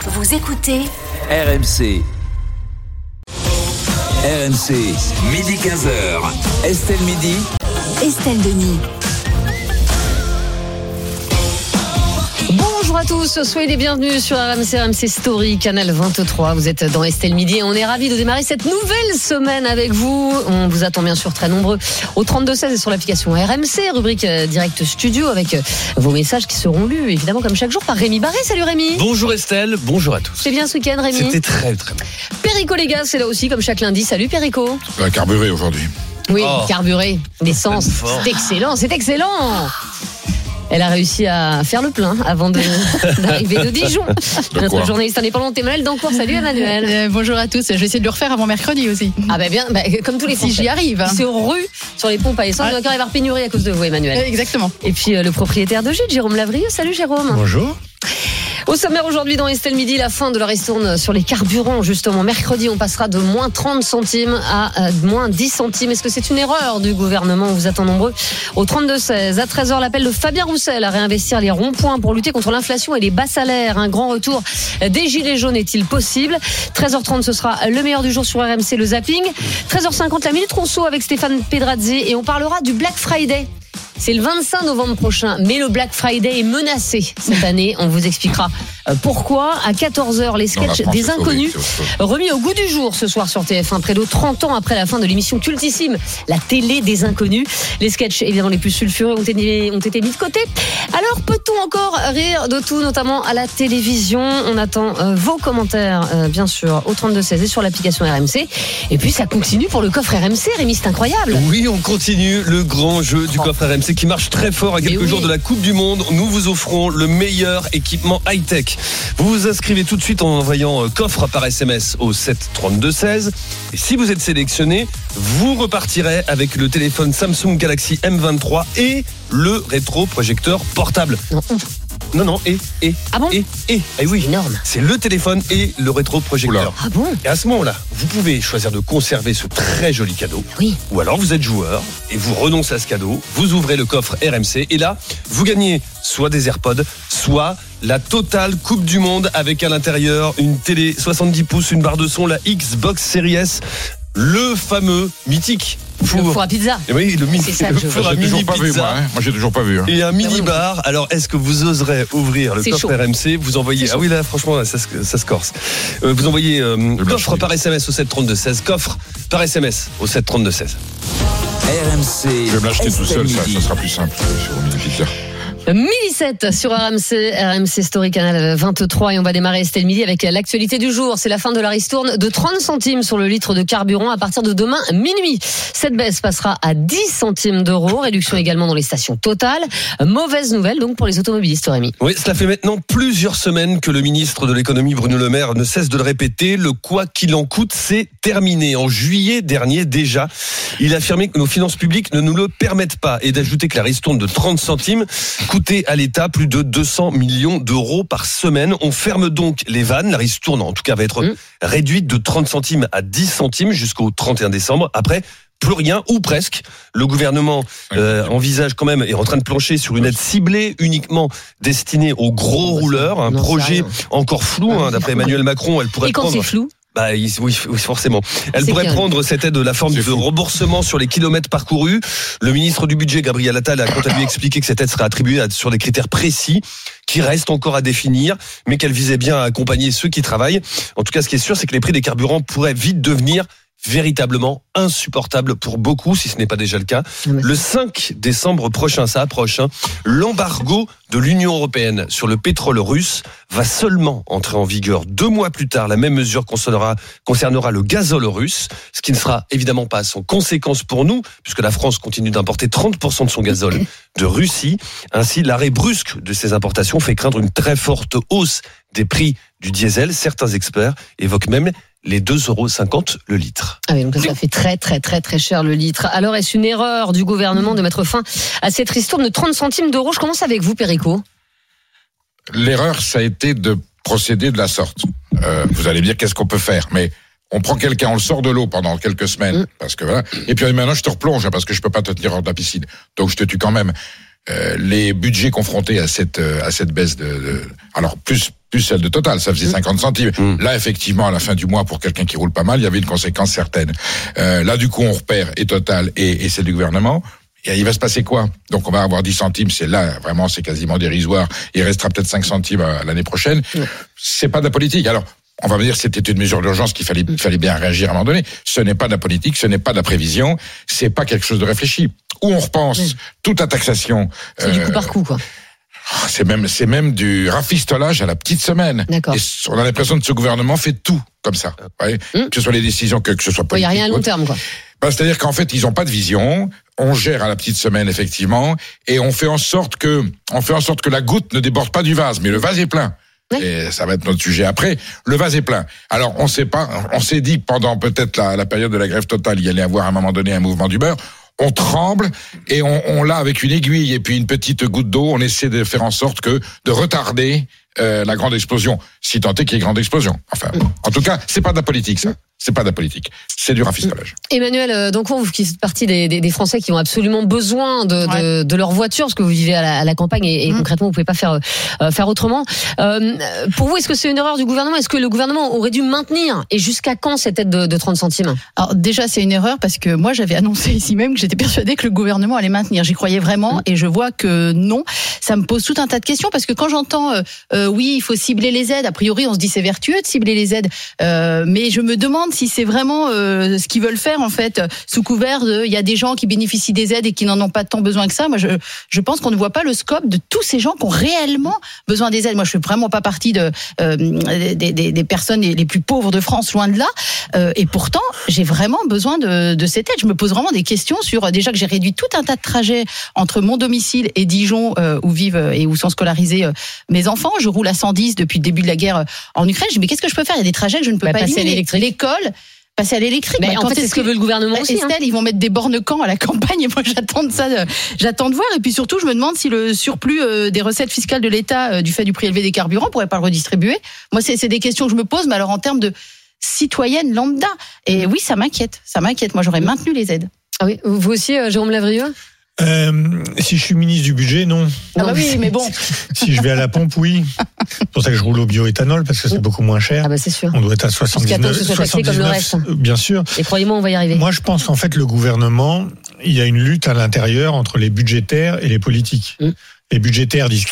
Vous écoutez RMC. RMC, midi 15h. Estelle Midi. Estelle Denis. Bonjour à tous, soyez les bienvenus sur RMC Story, Canal 23. Vous êtes dans Estelle Midi et on est ravis de démarrer cette nouvelle semaine avec vous. On vous attend bien sûr très nombreux au 32-16 et sur l'application RMC, rubrique Direct Studio avec vos messages qui seront lus évidemment comme chaque jour par Rémi Barré. Salut Rémi. Bonjour Estelle, bonjour à tous. C'est bien ce week-end Rémi? C'était très très bien. Perico les gars, c'est là aussi comme chaque lundi. Salut Perico. On va carburer aujourd'hui. Oui, carburé, l'essence, c'est excellent, c'est excellent. Elle a réussi à faire le plein avant d'arriver de Dijon. Notre journaliste indépendante Emmanuel Dancourt. Salut Emmanuel. Bonjour à tous. Je vais essayer de le refaire avant mercredi aussi. Ah bah bien, comme tous les si j'y arrive. Il se rue sur les pompes à essence. Il va encore y avoir pénurie à cause de vous Emmanuel. Exactement. Et puis le propriétaire de Gilles, Jérôme Lavrieux. Salut Jérôme. Bonjour. Au sommaire aujourd'hui dans Estelle Midi, la fin de la ristourne sur les carburants. Justement, mercredi, on passera de moins 30 centimes à moins 10 centimes. Est-ce que c'est une erreur du gouvernement? On vous attend nombreux au 32-16. À 13h, l'appel de Fabien Roussel à réinvestir les ronds-points pour lutter contre l'inflation et les bas salaires. Un grand retour des gilets jaunes est-il possible? 13h30, ce sera le meilleur du jour sur RMC, le zapping. 13h50, la Minute Ronceau avec Stéphane Pedrazzi et on parlera du Black Friday. C'est le 25 novembre prochain, mais le Black Friday est menacé cette année. On vous expliquera pourquoi. À 14h, les sketchs des inconnus remis au goût du jour ce soir sur TF1, près de 30 ans après la fin de l'émission cultissime, la télé des inconnus. Les sketchs, évidemment, les plus sulfureux ont été mis de côté. Alors, peut-on encore rire de tout, notamment à la télévision? On attend vos commentaires, bien sûr, au 32-16 et sur l'application RMC. Et puis, ça continue pour le coffre RMC. Rémi, c'est incroyable. Oui, on continue le grand jeu du coffre RMC qui marche très fort à quelques jours de la Coupe du Monde. Nous vous offrons le meilleur équipement high-tech. Vous vous inscrivez tout de suite en envoyant coffre par SMS au 7 32 16. Et si vous êtes sélectionné, vous repartirez avec le téléphone Samsung Galaxy M23 et le rétroprojecteur portable. Non, Ah bon? Eh oui, énorme. C'est le téléphone et le rétroprojecteur. Ah bon? Et à ce moment-là, vous pouvez choisir de conserver ce très joli cadeau. Oui. Ou alors vous êtes joueur et vous renoncez à ce cadeau, vous ouvrez le coffre RMC et là, vous gagnez soit des AirPods, soit la totale Coupe du Monde avec à l'intérieur une télé 70 pouces, une barre de son, la Xbox Series S, le fameux mythique four à pizza. Oui, le C'est ça, four à mini pizza. Moi, j'ai toujours pas vu. Et un mini bar. Alors, est-ce que vous oserez ouvrir le coffre RMC? Vous envoyez. Ah oui, là, franchement, ça se corse. Vous envoyez coffre par SMS au 7 32 16. Coffre par SMS au 7 32 16. RMC. Je vais me l'acheter tout seul, ça sera plus simple sur le mini-pizza. Midi 7 sur RMC Story Canal 23 et on va démarrer Estelle Midi avec l'actualité du jour. C'est la fin de la ristourne de 30 centimes sur le litre de carburant à partir de demain minuit. Cette baisse passera à 10 centimes d'euros. Réduction également dans les stations Total. Mauvaise nouvelle donc pour les automobilistes, Rémi. Oui, cela fait maintenant plusieurs semaines que le ministre de l'économie Bruno Le Maire ne cesse de le répéter. Le quoi qu'il en coûte, c'est terminé. En juillet dernier déjà, il a affirmé que nos finances publiques ne nous le permettent pas et d'ajouter que la ristourne de 30 centimes coûtait à l'État plus de 200 millions d'euros par semaine. On ferme donc les vannes. La ristourne, en tout cas, va être réduite de 30 centimes à 10 centimes jusqu'au 31 décembre. Après, plus rien, ou presque. Le gouvernement envisage quand même, est en train de plancher sur une aide ciblée uniquement destinée aux gros rouleurs. Un projet encore flou, d'après Emmanuel Macron. Elle pourrait Et quand prendre... c'est flou? Oui, forcément. Elle pourrait prendre cette aide de la forme de remboursement sur les kilomètres parcourus. Le ministre du Budget, Gabriel Attal, a quant à lui expliqué que cette aide serait attribuée sur des critères précis qui restent encore à définir, mais qu'elle visait bien à accompagner ceux qui travaillent. En tout cas, ce qui est sûr, c'est que les prix des carburants pourraient vite devenir véritablement insupportable pour beaucoup, si ce n'est pas déjà le cas. Le 5 décembre prochain, ça approche, l'embargo de l'Union européenne sur le pétrole russe va seulement entrer en vigueur 2 mois plus tard. La même mesure concernera le gazole russe, ce qui ne sera évidemment pas sans conséquence pour nous, puisque la France continue d'importer 30% de son gazole de Russie. Ainsi, l'arrêt brusque de ces importations fait craindre une très forte hausse des prix du diesel. Certains experts évoquent même les 2,50 € le litre. Ah oui, donc ça fait très très très très cher le litre. Alors est-ce une erreur du gouvernement de mettre fin à cette ristourne de 30 centimes d'euros? Je commence avec vous, Perico. L'erreur, ça a été de procéder de la sorte. Vous allez me dire qu'est-ce qu'on peut faire, mais on prend quelqu'un, on le sort de l'eau pendant quelques semaines, parce que voilà. Et puis maintenant je te replonge parce que je peux pas te tenir hors de la piscine, donc je te tue quand même. les budgets confrontés à cette baisse alors plus celle de Total, ça faisait 50 centimes. Là, effectivement, à la fin du mois, pour quelqu'un qui roule pas mal, il y avait une conséquence certaine. Là, du coup, on repère et Total et celle du gouvernement. Et il va se passer quoi? Donc, on va avoir 10 centimes. C'est quasiment dérisoire. Il restera peut-être 5 centimes l'année prochaine. C'est pas de la politique. Alors, on va me dire que c'était une mesure d'urgence qu'il fallait bien réagir à un moment donné. Ce n'est pas de la politique, ce n'est pas de la prévision, c'est pas quelque chose de réfléchi. Où on repense toute la taxation. C'est du coup par coup, quoi. C'est même du rafistolage à la petite semaine. D'accord. Et on a l'impression que ce gouvernement fait tout comme ça. Que ce soit les décisions, que ce soit politique. Il n'y a rien à long terme, quoi. C'est-à-dire qu'en fait, ils n'ont pas de vision. On gère à la petite semaine, effectivement, et on fait en sorte que la goutte ne déborde pas du vase, mais le vase est plein. Et ça va être notre sujet après. Le vase est plein. Alors, on s'est dit que pendant peut-être la période de la grève totale, il y allait avoir à un moment donné un mouvement d'humeur. On tremble et on l'a avec une aiguille et puis une petite goutte d'eau. On essaie de faire en sorte de retarder la grande explosion, si tant est qu'il y ait grande explosion. Enfin, en tout cas, c'est pas de la politique, ça. C'est pas de la politique, c'est du rafistolage. Emmanuel Dancon, vous qui faites partie des Français qui ont absolument besoin de leur voiture, parce que vous vivez à la campagne et concrètement vous pouvez pas faire autrement. Pour vous, est-ce que c'est une erreur du gouvernement? Est-ce que le gouvernement aurait dû maintenir, et jusqu'à quand, cette aide de 30 centimes? Alors déjà, c'est une erreur parce que moi j'avais annoncé ici même que j'étais persuadée que le gouvernement allait maintenir. J'y croyais vraiment et je vois que non. Ça me pose tout un tas de questions parce que quand j'entends oui, il faut cibler les aides, a priori on se dit c'est vertueux de cibler les aides, mais je me demande si c'est vraiment ce qu'ils veulent faire en fait, sous couvert il y a des gens qui bénéficient des aides et qui n'en ont pas tant besoin que ça. Moi, je pense qu'on ne voit pas le scope de tous ces gens qui ont réellement besoin des aides. Moi, je fais vraiment pas partie des personnes les plus pauvres de France, loin de là. Et pourtant, j'ai vraiment besoin de cette aide. Je me pose vraiment des questions sur déjà que j'ai réduit tout un tas de trajets entre mon domicile et Dijon, où vivent et où sont scolarisés mes enfants. Je roule à 110 depuis le début de la guerre en Ukraine. Je dis mais qu'est-ce que je peux faire? Il y a des trajets que je ne peux pas éliminer. L'école, passer à l'électrique. Mais en fait, c'est ce que veut le gouvernement aussi. Estelle, ils vont mettre des bornes-camps à la campagne et moi j'attends de voir. Et puis surtout, je me demande si le surplus des recettes fiscales de l'État du fait du prix élevé des carburants pourrait pas le redistribuer. Moi, c'est des questions que je me pose, mais alors en termes de citoyenne lambda. Et oui, ça m'inquiète. Moi, j'aurais maintenu les aides. Ah oui, vous aussi, Jérôme Lavrieux? Si je suis ministre du budget, non. Ah bah oui, mais bon. Si je vais à la pompe, oui. C'est pour ça que je roule au bioéthanol, parce que c'est beaucoup moins cher. Ah bah c'est sûr. On doit être à 79, que ce soit taxé comme le reste. Bien sûr. Et croyez-moi, on va y arriver. Moi, je pense qu'en fait, le gouvernement, il y a une lutte à l'intérieur entre les budgétaires et les politiques. Les budgétaires disent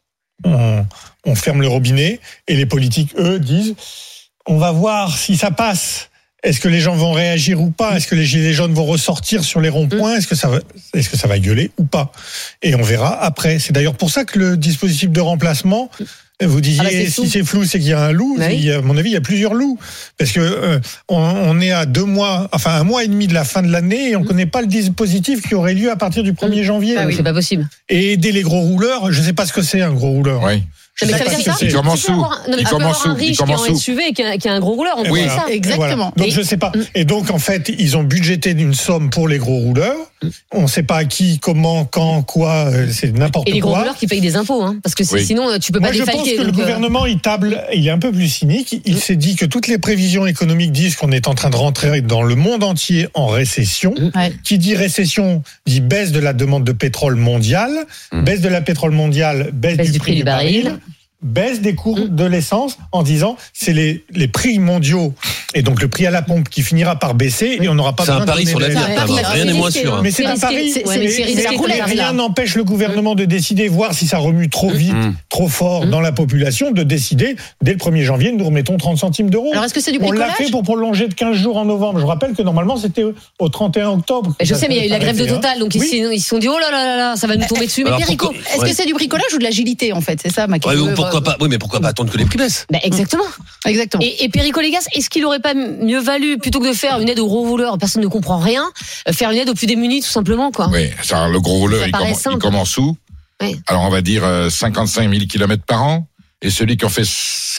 on ferme le robinet, et les politiques, eux, disent on va voir si ça passe. Est-ce que les gens vont réagir ou pas? Est-ce que les gilets jaunes vont ressortir sur les ronds-points? Est-ce que ça va gueuler ou pas? Et on verra après. C'est d'ailleurs pour ça que le dispositif de remplacement, vous disiez si c'est flou, c'est qu'il y a un loup. Bah oui. À mon avis, il y a plusieurs loups. Parce que on est à 2 mois, enfin 1 mois et demi de la fin de l'année et on connaît pas le dispositif qui aurait lieu à partir du 1er janvier. Ah oui, c'est pas possible. Et aider les gros rouleurs, je sais pas ce que c'est un gros rouleur. Oui. Mais ça veut dire ça. Il commence où? Il commence où? Un riche qui est en SUV et qui a un gros rouleur. On oui, ça. Exactement. Voilà. Donc je sais pas. Et donc en fait, ils ont budgété une somme pour les gros rouleurs. On sait pas à qui, comment, quand, quoi. C'est n'importe quoi. Et les gros rouleurs qui payent des impôts, hein, parce que sinon tu peux pas défalquer. Moi je pense que le gouvernement il est un peu plus cynique. Il s'est dit que toutes les prévisions économiques disent qu'on est en train de rentrer dans le monde entier en récession. Qui dit récession dit baisse de la demande de pétrole mondiale, baisse de la pétrole mondiale, baisse du prix du baril. Baisse des cours de l'essence en disant c'est les prix mondiaux et donc le prix à la pompe qui finira par baisser et on n'aura pas besoin de c'est un pari sur l'avenir, rien n'est moins sûr. Mais c'est un pari. Mais rien n'empêche le gouvernement de décider, voir si ça remue trop vite, trop fort dans la population, de décider dès le 1er janvier nous remettons 30 centimes d'euros. Alors est-ce que c'est du bricolage? On l'a fait pour prolonger de 15 jours en novembre. Je rappelle que normalement c'était au 31 octobre. Je sais, mais il y a eu la grève de Total, donc ils se sont dit oh là là là, ça va nous tomber dessus. Mais Perico, est-ce que c'est du bricolage ou de l'agilité en fait? C'est ça ma question. Pourquoi pas? Oui, mais pourquoi pas attendre que les prix baissent? Exactement. Et Perico Légas, est-ce qu'il aurait pas mieux valu, plutôt que de faire une aide aux gros rouleurs, personne ne comprend rien, faire une aide aux plus démunis tout simplement, quoi? Oui, ça, le gros rouleur, il commence où? Alors on va dire 55 000 km par an. Et celui qui en fait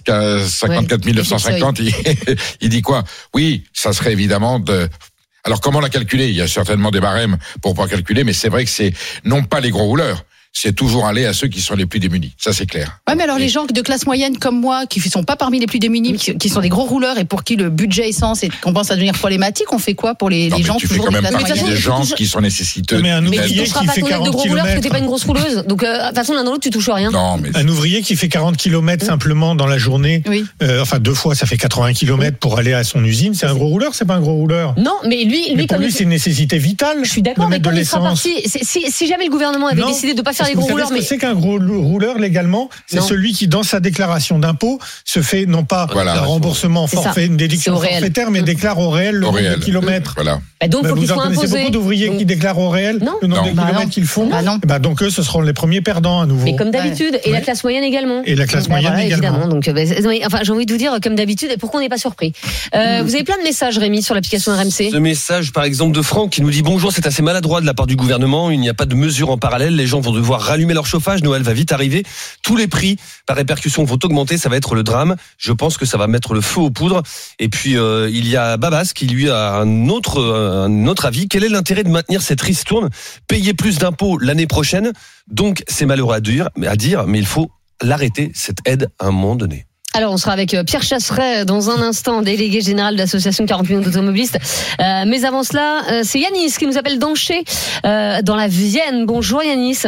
54 950, il dit quoi? Oui, ça serait évidemment Alors comment la calculer? Il y a certainement des barèmes pour pouvoir calculer, mais c'est vrai que c'est non pas les gros rouleurs, c'est toujours aller à ceux qui sont les plus démunis. Ça, c'est clair. Ouais, mais alors les gens de classe moyenne comme moi, qui sont pas parmi les plus démunis, qui sont des gros rouleurs et pour qui le budget essence commence à devenir problématique, on fait quoi pour les gens tu fais toujours quand de même classe partie moyenne? des gens qui sont nécessiteux. Mais un Mais tu ouvrier toucheras qui pas fait ton aide de 40 gros rouleur parce que t'es pas une kilomètres. grosse rouleuse. Donc, de toute façon, l'un dans l'autre, tu touches rien. Non, mais Un ouvrier qui fait 40 km simplement dans la journée, Oui. enfin 2 fois, ça fait 80 km pour aller à son usine, c'est un gros rouleur, c'est pas un gros rouleur. Non, mais lui, Mais pour comme lui, c'est une nécessité vitale. je suis d'accord, de mais mettre de comme il sera l'essence. parti, si jamais le gouvernement avait Non, décidé de pas faire Parce les que gros vous savez rouleurs, ce que mais c'est qu'un gros rouleur légalement, c'est Non. celui qui dans sa déclaration d'impôt se fait non pas Voilà. un remboursement C'est ça. forfait, une déduction C'est au réel. forfaitaire, mais déclare au réel le au nombre réel. de kilomètres. Voilà. donc faut Vous qu'ils en soient connaissez imposés. beaucoup d'ouvriers qui déclarent au réel Non. le nombre Non. de Bah kilomètres non. qu'ils font. Bah non. Donc eux, ce seront les premiers perdants à nouveau. Mais comme d'habitude, et la Ouais. classe moyenne également. Et la classe Bah, moyenne voilà, également. évidemment. Donc, enfin, j'ai envie de vous dire, comme d'habitude, et pourquoi on n'est pas surpris. Vous avez plein de messages, Rémi, sur l'application RMC. Ce message, par exemple, de Franck qui nous dit bonjour, c'est assez maladroit de la part du gouvernement. Il n'y a pas de mesures en parallèle. Les gens vont devoir rallumer leur chauffage. Noël va vite arriver. Tous les prix, par répercussion, vont augmenter. Ça va être le drame. Je pense que ça va mettre le feu aux poudres. Et puis, il y a Babas qui lui a un autre avis. Quel est l'intérêt de maintenir cette ristourne? Payer plus d'impôts l'année prochaine. Donc, c'est malheureux à dire, mais il faut l'arrêter, cette aide, à un moment donné. Alors, on sera avec Pierre Chasseret dans un instant, délégué général de l'association 40 millions d'automobilistes. Mais avant cela, c'est Yanis qui nous appelle d'Anché, dans la Vienne. Bonjour Yanis.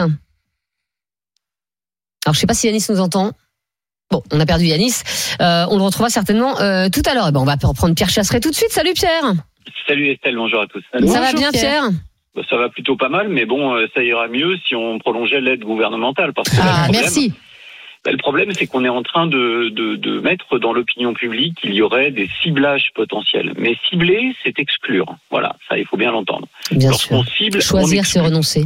Alors, je sais pas si Yanis nous entend. Bon, on a perdu Yanis. On le retrouvera certainement tout à l'heure. Et ben, on va reprendre Pierre Chasseret tout de suite. Salut Pierre. Salut Estelle, bonjour à tous. Ça va bien Pierre? Ça va plutôt pas mal, mais bon, ça ira mieux si on prolongeait l'aide gouvernementale. Parce que là, Merci. Le problème, c'est qu'on est en train de mettre dans l'opinion publique qu'il y aurait des ciblages potentiels. Mais cibler, c'est exclure. Voilà, ça, il faut bien l'entendre. Bien Lorsqu'on sûr. cible, Choisir, c'est renoncer.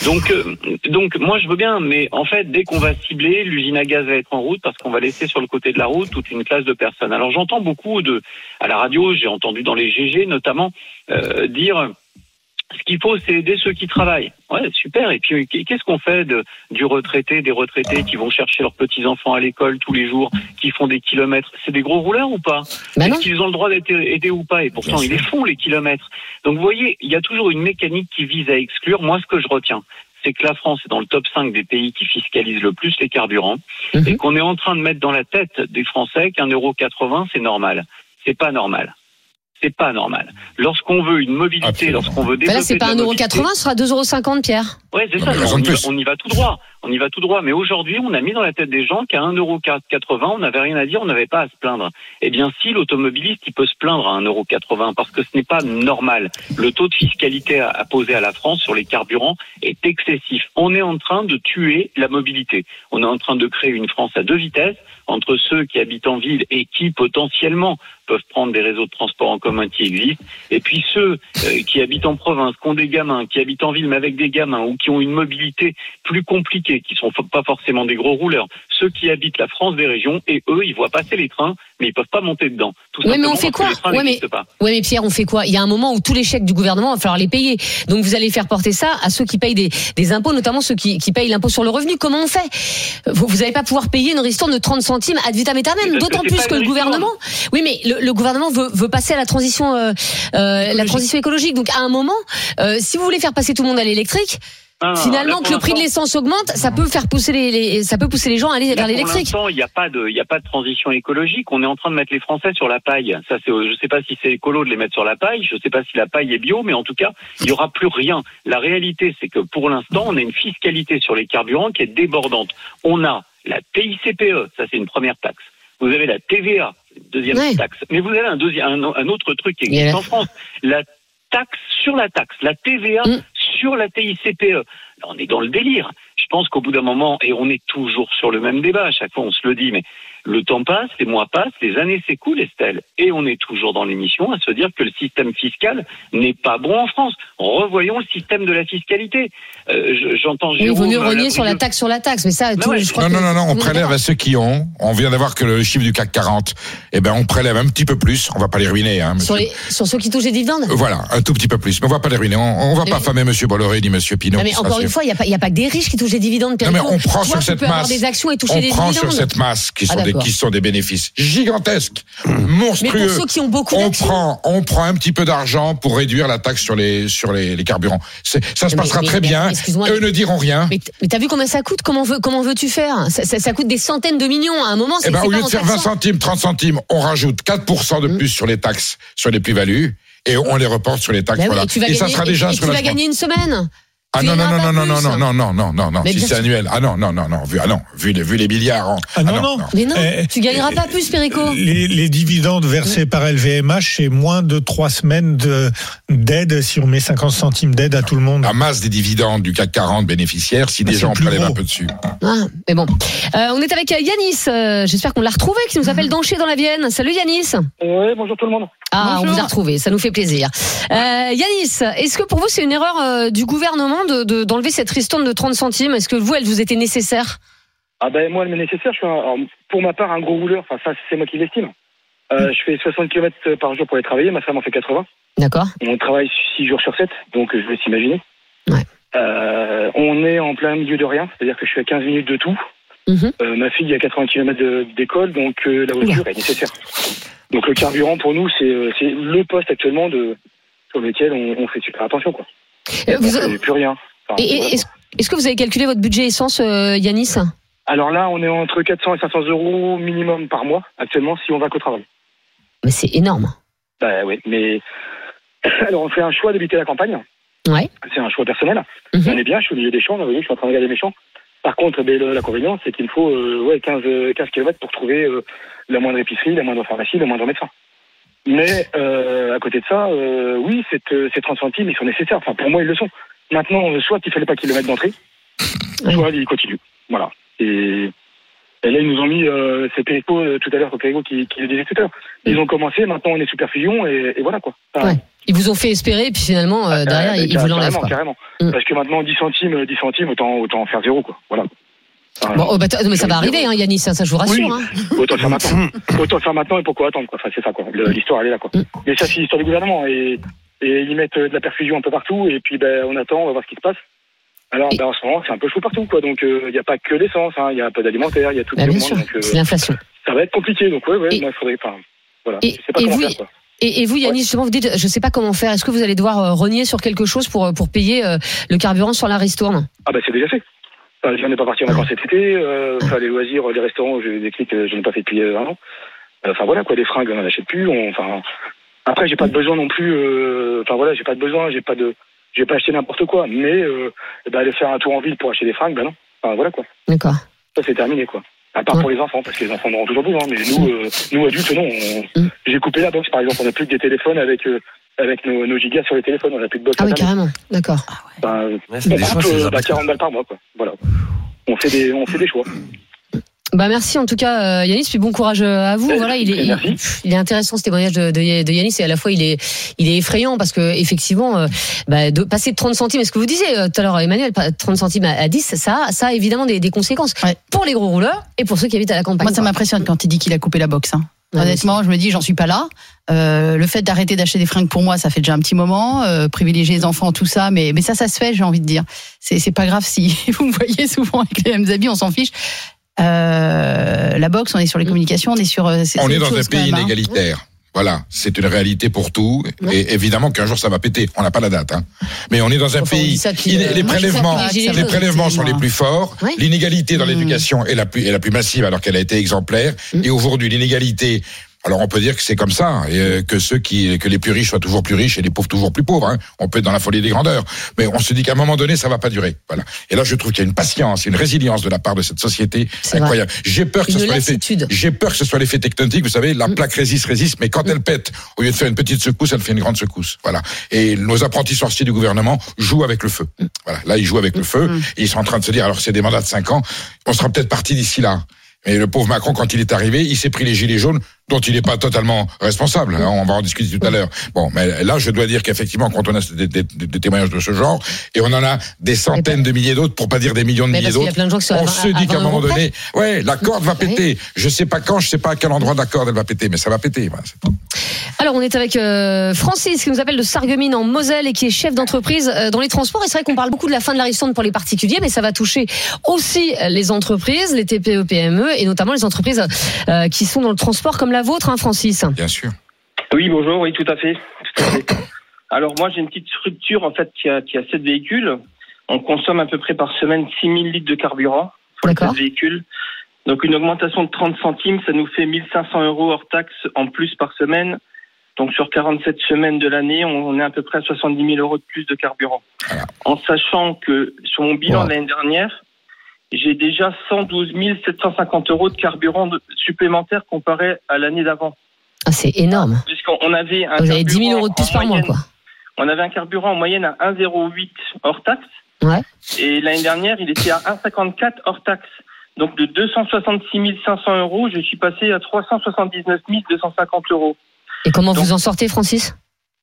Donc, moi, je veux bien, mais en fait, dès qu'on va cibler, l'usine à gaz va être en route parce qu'on va laisser sur le côté de la route toute une classe de personnes. Alors, j'entends beaucoup à la radio, j'ai entendu dans les GG notamment, dire ce qu'il faut, c'est aider ceux qui travaillent. Ouais, super. Et puis, qu'est-ce qu'on fait des retraités qui vont chercher leurs petits-enfants à l'école tous les jours, qui font des kilomètres? C'est des gros rouleurs ou pas? Bah non. Est-ce qu'ils ont le droit d'être aidés ou pas? Et pourtant, ils les font, les kilomètres. Donc, vous voyez, il y a toujours une mécanique qui vise à exclure. Moi, ce que je retiens, c'est que la France est dans le top 5 des pays qui fiscalisent le plus les carburants, et qu'on est en train de mettre dans la tête des Français qu'1,80 €, c'est normal. C'est pas normal. C'est pas normal. Lorsqu'on veut une mobilité, Absolument. lorsqu'on veut Ben développer là, c'est pas de la mobilité- 1,80 €, ce sera 2,50 €, Pierre. Ouais, c'est Non, ça. mais raison de plus. On y va tout droit. On y va tout droit. Mais aujourd'hui, on a mis dans la tête des gens qu'à 1,80 €, on n'avait rien à dire, on n'avait pas à se plaindre. Eh bien, si l'automobiliste, il peut se plaindre à 1,80 €, parce que ce n'est pas normal. Le taux de fiscalité à poser à la France sur les carburants est excessif. On est en train de tuer la mobilité. On est en train de créer une France à deux vitesses entre ceux qui habitent en ville et qui potentiellement peuvent prendre des réseaux de transport en commun qui existent, et puis ceux qui habitent en province, qui ont des gamins, qui habitent en ville mais avec des gamins, ou qui ont une mobilité plus compliquée, qui sont pas forcément des gros rouleurs, ceux qui habitent la France des régions, et eux, ils voient passer les trains, mais ils peuvent pas monter dedans. Tout Oui, mais simplement on fait parce quoi? que les trains Ouais, n'existent pas. Ouais, mais Pierre, on fait quoi? Il y a un moment où tous les chèques du gouvernement, il va falloir les payer. Donc vous allez faire porter ça à ceux qui payent des impôts, notamment ceux qui payent l'impôt sur le revenu. Comment on fait? Vous n'allez pas pouvoir payer une ristourne de 30 centimes ad vitam aeternam, Mais parce d'autant que c'est plus pas que une le gouvernement. Oui, mais le gouvernement veut passer à la transition écologique. Donc à un moment, si vous voulez faire passer tout le monde à l'électrique, finalement, là, que le prix de l'essence augmente, ça peut faire pousser les gens à aller vers l'électrique. Pour l'instant, il n'y a pas de transition écologique. On est en train de mettre les Français sur la paille. Ça, je sais pas si c'est écolo de les mettre sur la paille. Je sais pas si la paille est bio, mais en tout cas, il y aura plus rien. La réalité, c'est que pour l'instant, on a une fiscalité sur les carburants qui est débordante. On a la TICPE, ça c'est une première taxe. Vous avez la TVA, deuxième taxe. Mais vous avez un autre truc qui existe en France, la taxe sur la taxe, la TVA sur la TICPE. Là, on est dans le délire. Je pense qu'au bout d'un moment, et on est toujours sur le même débat, à chaque fois on se le dit, mais le temps passe, les mois passent, les années s'écoulent, Estelle, et on est toujours dans l'émission à se dire que le système fiscal n'est pas bon en France. Revoyons le système de la fiscalité. J'entends Jérôme... Il vaut mieux renier sur la taxe, mais ça, je crois Non, on prélève à ceux qui ont. On vient d'avoir que le chiffre du CAC 40. Eh ben, on prélève un petit peu plus. On va pas les ruiner, hein, monsieur. Sur ceux qui touchent des dividendes. Voilà, un tout petit peu plus. Mais on va pas les ruiner. On va pas affamer monsieur Bolloré ni monsieur Pinault. Mais encore une fois, il y a pas que des riches qui touchent des dividendes. Non, mais on prend Toi, sur tu cette peux avoir masse. des actions et toucher On des prend dividendes. sur cette masse qui sont des D'accord. qui sont des bénéfices gigantesques, monstrueux. Mais pour ceux qui ont beaucoup d'actions. On prend un petit peu d'argent pour réduire la taxe sur les carburants. Ça se passera très bien. Eux ne diront rien. Mais t'as vu combien ça coûte? Comment veux-tu faire? Ça coûte des centaines de millions à un moment. Au lieu de faire 20 centimes, 30 centimes, on rajoute 4% de plus sur les taxes, sur les plus-values, et on les reporte sur les taxes. Oui, voilà. Et ça sera déjà tu vas gagner une semaine. Ah non, si c'est annuel. Ah non, vu les milliards. Non. Mais non, tu gagneras pas plus, Perico. Les dividendes versés par LVMH, c'est moins de 3 semaines d'aide si on met 50 centimes d'aide à tout le monde. La masse des dividendes du CAC 40 bénéficiaires, si des gens prélèvent un peu dessus. Mais bon. On est avec Yanis, j'espère qu'on l'a retrouvé, qui nous appelle d'Anchet dans la Vienne. Salut Yanis. Oui, bonjour tout le monde. Bonjour. On vous a retrouvé, ça nous fait plaisir. Yanis, est-ce que pour vous c'est une erreur du gouvernement d'enlever cette ristourne de 30 centimes? Est-ce que vous, elle vous était nécessaire? Moi, elle m'est nécessaire. Je suis pour ma part un gros rouleur. Enfin, ça, c'est moi qui l'estime. Je fais 60 km par jour pour aller travailler. Ma femme en fait 80. D'accord. On travaille 6 jours sur 7, donc je vais s'imaginer. Ouais. On est en plein milieu de rien, c'est-à-dire que je suis à 15 minutes de tout. Ma fille est à 80 km d'école, donc la voiture est nécessaire. Donc le carburant, pour nous, c'est le poste actuellement sur lequel on fait super attention, quoi. Vous n'avez plus rien. Enfin, est-ce que vous avez calculé votre budget essence, Yanis? Alors là, on est entre 400 et 500 euros minimum par mois, actuellement, si on va qu'au travail. Mais c'est énorme. Oui, mais... Alors, on fait un choix d'habiter la campagne. Ouais. C'est un choix personnel. On est bien, je suis au milieu des champs, là, vous voyez, je suis en train de regarder mes champs. Par contre, l'inconvénient, c'est qu'il me faut 15 km pour trouver la moindre épicerie, la moindre pharmacie, le moindre médecin. Mais à côté de ça, oui, ces 30 centimes, ils sont nécessaires. Enfin, pour moi, ils le sont. Maintenant, soit il ne fallait pas qu'ils le mettent d'entrée, soit ils continuent. Voilà. Et là, ils nous ont mis, c'est Perico tout à l'heure, Perico qui le disait tout à l'heure. Ils ont commencé, maintenant on est sous perfusion, et voilà quoi. Enfin, ils vous ont fait espérer, puis finalement, derrière, ils vous l'enlèvent. Carrément. Parce que maintenant, 10 centimes, autant en faire zéro, quoi. Voilà. Mais ça va arriver, hein, Yanis, ça je vous rassure. Oui. Autant faire maintenant. Autant faire maintenant, et pourquoi attendre, quoi. Enfin, c'est ça, quoi. L'histoire, elle est là, quoi. Mais ça, c'est l'histoire du gouvernement, et ils mettent de la perfusion un peu partout, et puis on attend, on va voir ce qui se passe. Alors, en ce moment, c'est un peu chaud partout, quoi. Donc, il n'y a pas que l'essence, il y a un peu d'alimentaire, il y a tout le monde. Donc, c'est l'inflation. Ça va être compliqué, donc moi, il faudrait pas. Voilà. Je sais pas comment faire, quoi. Et vous, Yanis, justement, vous dites, je sais pas comment faire. Est-ce que vous allez devoir renier sur quelque chose pour payer le carburant sur la ristourne? C'est déjà fait. Je n'en ai pas parti en vacances cet été. Les loisirs, les restaurants, j'ai des clics, je n'ai pas fait depuis 1 an. Voilà, quoi, les fringues, on n'en achète plus. Après, j'ai pas de besoin non plus. J'ai pas de besoin, j'ai pas acheté n'importe quoi. Mais aller faire un tour en ville pour acheter des fringues, non. Voilà, quoi. D'accord. Ça, c'est terminé, quoi. À part pour les enfants, parce que les enfants en auront toujours besoin. Mais nous adultes, non. J'ai coupé la box, par exemple. On n'a plus que des téléphones avec nos gigas sur les téléphones. On n'a plus de box. Ah oui, carrément. D'accord. On coupe 40 balles par mois, quoi. Voilà. On fait des choix. Merci en tout cas Yanis, puis bon courage à vous. Voilà, il est intéressant ce témoignage de Yanis, et à la fois il est effrayant parce que effectivement de passer de 30 centimes, est-ce que vous disiez tout à l'heure Emmanuel, 30 centimes à 10, ça a évidemment des conséquences pour les gros rouleurs et pour ceux qui habitent à la campagne. Moi ça m'impressionne quand il dit qu'il a coupé la boxe. Honnêtement, je me dis, j'en suis pas là. Le fait d'arrêter d'acheter des fringues pour moi, ça fait déjà un petit moment. Privilégier les enfants, tout ça, mais ça se fait, j'ai envie de dire. C'est pas grave si vous me voyez souvent avec les mêmes habits, on s'en fiche. La boxe, on est sur les communications, on est sur. On est dans un pays inégalitaire. Voilà, c'est une réalité pour tout. Et évidemment qu'un jour ça va péter. On n'a pas la date, hein. Mais on est dans un pays. Les prélèvements sont les plus forts. L'inégalité dans l'éducation est la plus massive, alors qu'elle a été exemplaire. Et aujourd'hui, l'inégalité. Alors on peut dire que c'est comme ça, et que les plus riches soient toujours plus riches et les pauvres toujours plus pauvres. Hein. On peut être dans la folie des grandeurs, mais on se dit qu'à un moment donné, ça va pas durer. Voilà. Et là, je trouve qu'il y a une patience, une résilience de la part de cette société incroyable. J'ai peur que ce soit l'effet tectonique. Vous savez, la plaque résiste, mais quand elle pète, au lieu de faire une petite secousse, elle fait une grande secousse. Voilà. Et nos apprentis sorciers du gouvernement jouent avec le feu. Voilà. Là, ils jouent avec le feu. Et ils sont en train de se dire, alors c'est des mandats de 5 ans, on sera peut-être parti d'ici là. Mais le pauvre Macron, quand il est arrivé, il s'est pris les gilets jaunes dont il n'est pas totalement responsable. Hein, on va en discuter tout à l'heure. Bon, mais là, je dois dire qu'effectivement, quand on a des témoignages de ce genre, et on en a des centaines de milliers d'autres, pour pas dire des millions de milliers d'autres, on se dit qu'à un moment donné, la corde va péter. Je sais pas quand, je sais pas à quel endroit de la corde elle va péter, mais ça va péter. Voilà, c'est tout. Alors, on est avec Francis, qui nous appelle de Sarreguemines en Moselle et qui est chef d'entreprise dans les transports. Et c'est vrai qu'on parle beaucoup de la fin de la ristourne pour les particuliers, mais ça va toucher aussi les entreprises, les TPE, PME, et notamment les entreprises qui sont dans le transport comme la vôtre, hein, Francis. Bien sûr. Oui, bonjour, oui, tout à fait. Alors, moi, j'ai une petite structure, en fait, qui a 7 véhicules. On consomme à peu près par semaine 6000 litres de carburant pour les 7 véhicules. Donc, une augmentation de 30 centimes, ça nous fait 1500 € hors taxe en plus par semaine. Donc, sur 47 semaines de l'année, on est à peu près à 70 000 € de plus de carburant. Voilà. En sachant que sur mon bilan de l'année dernière, j'ai déjà 112 750 € de carburant supplémentaire comparé à l'année d'avant. Ah, c'est énorme. Puisqu'on avait vous avez 10 000 € de plus par mois, quoi. On avait un carburant en moyenne à 1,08 hors taxe. Ouais. Et l'année dernière, il était à 1,54 hors taxe. Donc, de 266 500 €, je suis passé à 379 250 €. Et comment vous en sortez, Francis ?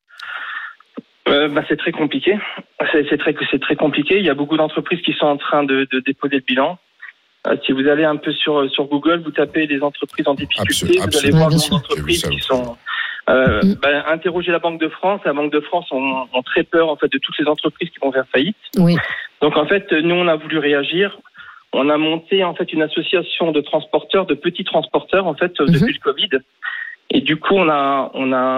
C'est très compliqué. C'est très compliqué. Il y a beaucoup d'entreprises qui sont en train de déposer le bilan. Si vous allez un peu sur Google, vous tapez les entreprises en difficulté, vous allez voir des entreprises qui sont... interrogez la Banque de France. La Banque de France ont très peur, en fait, de toutes les entreprises qui vont faire faillite. Oui. Donc, en fait, nous, on a voulu réagir. On a monté, en fait, une association de transporteurs, de petits transporteurs, en fait, depuis le Covid. Et du coup, on a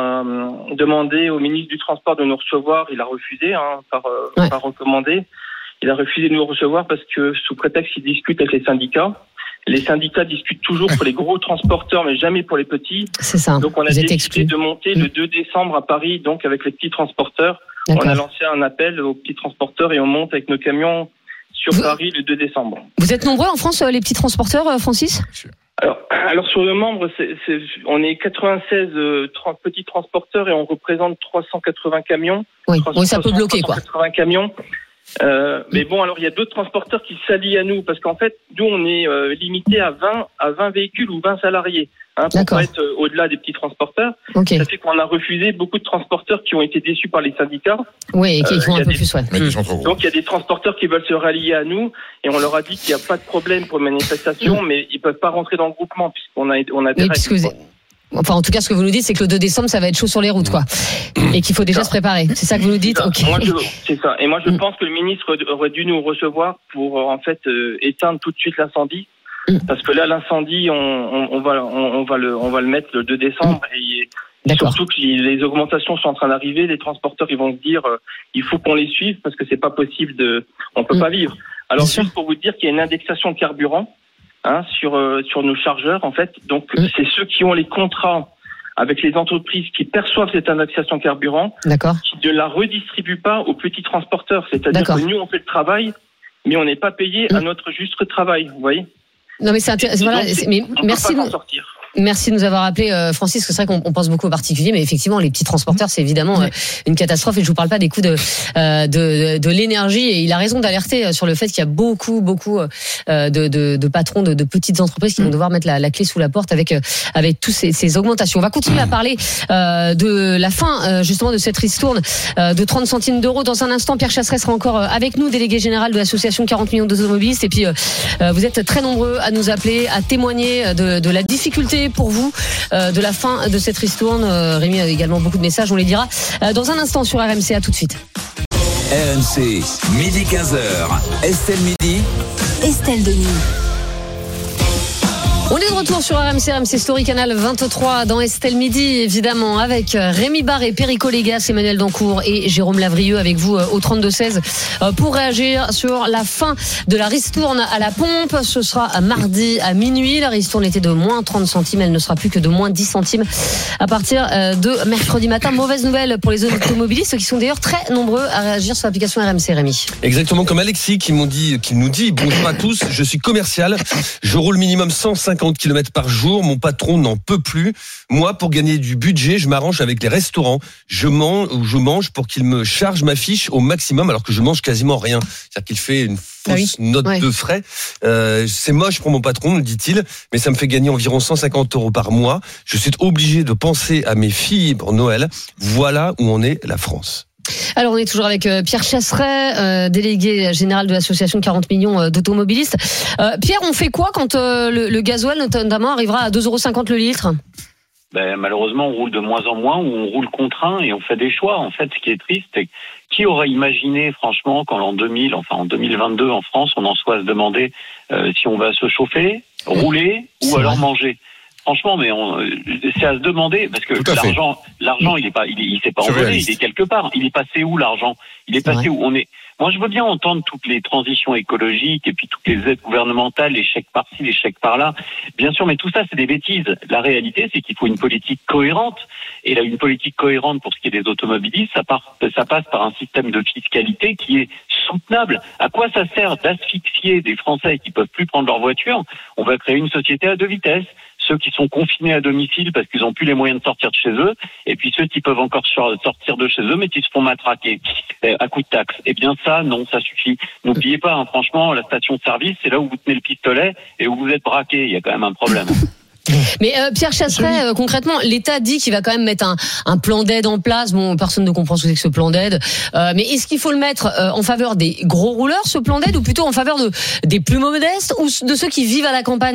demandé au ministre du Transport de nous recevoir. Il a refusé, par recommandé. Il a refusé de nous recevoir parce que, sous prétexte qu'il discute avec les syndicats. Les syndicats discutent toujours pour les gros transporteurs, mais jamais pour les petits. C'est ça. Donc, on a décidé de monter le 2 décembre à Paris, donc avec les petits transporteurs. D'accord. On a lancé un appel aux petits transporteurs et on monte avec nos camions sur Paris le 2 décembre. Vous êtes nombreux en France, les petits transporteurs, Francis ? Alors sur le membre, on est 96 petits transporteurs et on représente 380 camions. Oui, ça peut bloquer, 380 camions. Mais bon, alors il y a d'autres transporteurs qui s'allient à nous parce qu'en fait, nous on est limité à 20 véhicules ou 20 salariés. Pour pas être au-delà des petits transporteurs. Okay. Ça fait qu'on a refusé beaucoup de transporteurs qui ont été déçus par les syndicats. Oui, et qui font un peu plus, Mais ils sont trop gros. Donc il y a des transporteurs qui veulent se rallier à nous et on leur a dit qu'il n'y a pas de problème pour une manifestation, mais ils peuvent pas rentrer dans le groupement puisqu'on a des règles. Enfin, en tout cas, ce que vous nous dites, c'est que le 2 décembre, ça va être chaud sur les routes, quoi. Et qu'il faut déjà se préparer. C'est ça que vous nous dites? Okay. C'est ça. Et moi, je pense que le ministre aurait dû nous recevoir pour, en fait, éteindre tout de suite l'incendie. Parce que là, l'incendie, on va le mettre le 2 décembre et surtout que les augmentations sont en train d'arriver, les transporteurs, ils vont se dire, il faut qu'on les suive parce que c'est pas possible on peut pas vivre. Alors, juste pour vous dire qu'il y a une indexation de carburant, sur nos chargeurs, en fait. Donc, c'est ceux qui ont les contrats avec les entreprises qui perçoivent cette indexation carburant, qui ne la redistribuent pas aux petits transporteurs. C'est-à-dire que nous, on fait le travail, mais on n'est pas payé à notre juste travail, vous voyez? Non, mais c'est intéressant. Voilà, mais merci de nous avoir appelé, Francis, parce que c'est vrai qu'on pense beaucoup aux particuliers, mais effectivement, les petits transporteurs, c'est évidemment une catastrophe. Et je vous parle pas des coûts de l'énergie. Et il a raison d'alerter sur le fait qu'il y a beaucoup de patrons de petites entreprises qui vont devoir mettre la clé sous la porte avec tous ces augmentations. On va continuer à parler de la fin, justement, de cette ristourne de 30 centimes d'euros. Dans un instant, Pierre Chasseret sera encore avec nous, délégué général de l'association 40 millions d'automobilistes. Et puis, vous êtes très nombreux à nous appeler, à témoigner de la difficulté pour vous de la fin de cette ristourne. Rémi a également beaucoup de messages, on les dira dans un instant sur RMC. À tout de suite. RMC, midi 15h. Estelle Midi. Estelle Denis. On est de retour sur RMC Story, canal 23, dans Estelle Midi, évidemment, avec Rémi Barré, Perico Légas, Emmanuel Dancourt et Jérôme Lavrieux avec vous au 32-16 pour réagir sur la fin de la ristourne à la pompe. Ce sera mardi à minuit. La ristourne était de moins 30 centimes. Elle ne sera plus que de moins 10 centimes à partir de mercredi matin. Mauvaise nouvelle pour les automobilistes qui sont d'ailleurs très nombreux à réagir sur l'application RMC, Rémi. Exactement comme Alexis qui nous dit bonjour à tous, je suis commercial, je roule minimum 150 50 km par jour. Mon patron n'en peut plus. Moi, pour gagner du budget, je m'arrange avec les restaurants. Je mange pour qu'il me charge ma fiche au maximum, alors que je mange quasiment rien. C'est-à-dire qu'il fait une fausse note de frais. C'est moche pour mon patron, me dit-il, mais ça me fait gagner environ 150 € par mois. Je suis obligé de penser à mes filles pour Noël. Voilà où en est la France. Alors on est toujours avec Pierre Chasseret, délégué général de l'association 40 millions d'automobilistes. Pierre, on fait quoi quand le gasoil notamment arrivera à 2,50 € le litre ? Malheureusement, on roule de moins en moins, ou on roule contraint et on fait des choix. En fait, ce qui est triste, c'est qui aurait imaginé, franchement, qu'en en 2022 en France, on en soit à se demander si on va se chauffer, rouler ou alors manger. Franchement, mais c'est à se demander, parce que l'argent, il s'est pas envolé, il est quelque part. Il est passé où l'argent ? Il est passé où ? Moi, je veux bien entendre toutes les transitions écologiques et puis toutes les aides gouvernementales, les chèques par-ci, les chèques par-là. Bien sûr, mais tout ça, c'est des bêtises. La réalité, c'est qu'il faut une politique cohérente. Et là, une politique cohérente pour ce qui est des automobilistes, ça passe par un système de fiscalité qui est soutenable. À quoi ça sert d'asphyxier des Français qui peuvent plus prendre leur voiture ? On va créer une société à deux vitesses. Ceux qui sont confinés à domicile parce qu'ils n'ont plus les moyens de sortir de chez eux, et puis ceux qui peuvent encore sortir de chez eux, mais qui se font matraquer à coup de taxes. Eh bien ça, non, ça suffit. N'oubliez pas, franchement, la station-service, c'est là où vous tenez le pistolet et où vous êtes braqué. Il y a quand même un problème. Mais Pierre Chasseret, concrètement, l'État dit qu'il va quand même mettre un plan d'aide en place. Bon, personne ne comprend ce que c'est que ce plan d'aide. Mais est-ce qu'il faut le mettre en faveur des gros rouleurs, ce plan d'aide, ou plutôt en faveur des plus modestes ou de ceux qui vivent à la campagne ?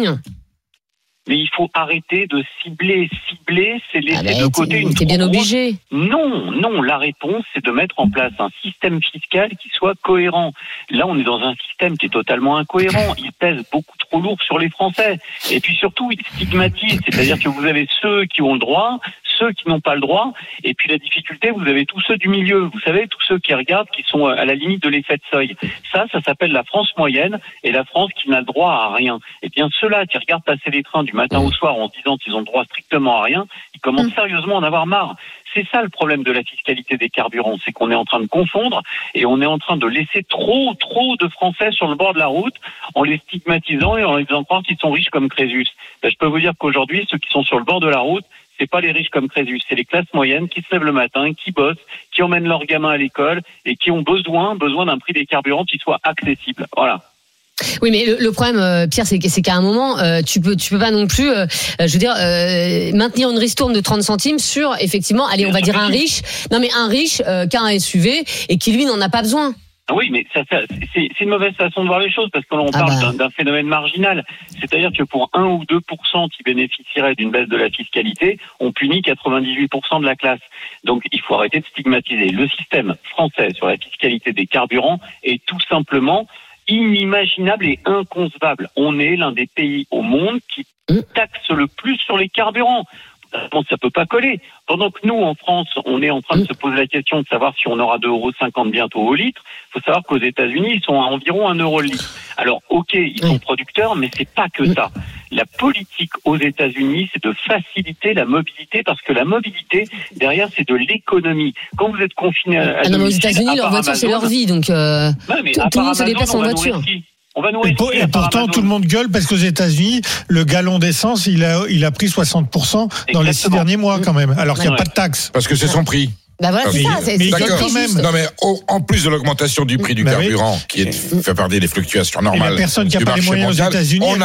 Mais il faut arrêter de cibler, c'est laisser de côté une... T'es bien obligé. Non, la réponse, c'est de mettre en place un système fiscal qui soit cohérent. Là, on est dans un système qui est totalement incohérent. Il pèse beaucoup trop lourd sur les Français. Et puis surtout, il stigmatise. C'est-à-dire que vous avez ceux qui ont le droit, ceux qui n'ont pas le droit, et puis la difficulté, vous avez tous ceux du milieu, vous savez, tous ceux qui regardent, qui sont à la limite de l'effet de seuil. Ça s'appelle la France moyenne, et la France qui n'a le droit à rien. Et bien ceux-là qui regardent passer les trains du matin au soir en se disant qu'ils ont le droit strictement à rien, ils commencent sérieusement à en avoir marre. C'est ça le problème de la fiscalité des carburants, c'est qu'on est en train de confondre et on est en train de laisser trop de Français sur le bord de la route en les stigmatisant et en les faisant croire qu'ils sont riches comme Crésus. Je peux vous dire qu'aujourd'hui, ceux qui sont sur le bord de la route, c'est pas les riches comme Crésus, c'est les classes moyennes qui se lèvent le matin, qui bossent, qui emmènent leurs gamins à l'école et qui ont besoin d'un prix des carburants qui soit accessible. Voilà. Oui, mais le problème, Pierre, c'est qu'à un moment, tu peux pas non plus, maintenir une ristourne de 30 centimes sur, effectivement, allez, on va dire un riche qui a un SUV et qui lui n'en a pas besoin. Oui, mais c'est une mauvaise façon de voir les choses parce que là, on parle d'un phénomène marginal. C'est-à-dire que pour 1 ou 2% qui bénéficieraient d'une baisse de la fiscalité, on punit 98% de la classe. Donc, il faut arrêter de stigmatiser. Le système français sur la fiscalité des carburants est tout simplement inimaginable et inconcevable. On est l'un des pays au monde qui taxe le plus sur les carburants. Ça peut pas coller. Pendant que nous, en France, on est en train de se poser la question de savoir si on aura 2,50 € bientôt au litre, il faut savoir qu'aux États-Unis, ils sont à environ 1 € le litre. Alors, ok, ils sont producteurs, mais c'est pas que ça. La politique aux États-Unis, c'est de faciliter la mobilité, parce que la mobilité, derrière, c'est de l'économie. Quand vous êtes confiné à domicile, aux États-Unis, leur voiture, c'est leur vie, donc tout le monde se déplace en voiture. Et pourtant, tout le monde gueule parce qu'aux États-Unis, le gallon d'essence, il a pris 60% dans les 6 derniers mois quand même, alors qu'il n'y a pas de taxe. Parce que c'est son prix. Bah voilà, c'est ça. Mais d'accord, quand même. Non, mais en plus de l'augmentation du prix du carburant, qui fait partie des fluctuations normales. Et la personne qui n'a pas les moyens aux États-Unis, on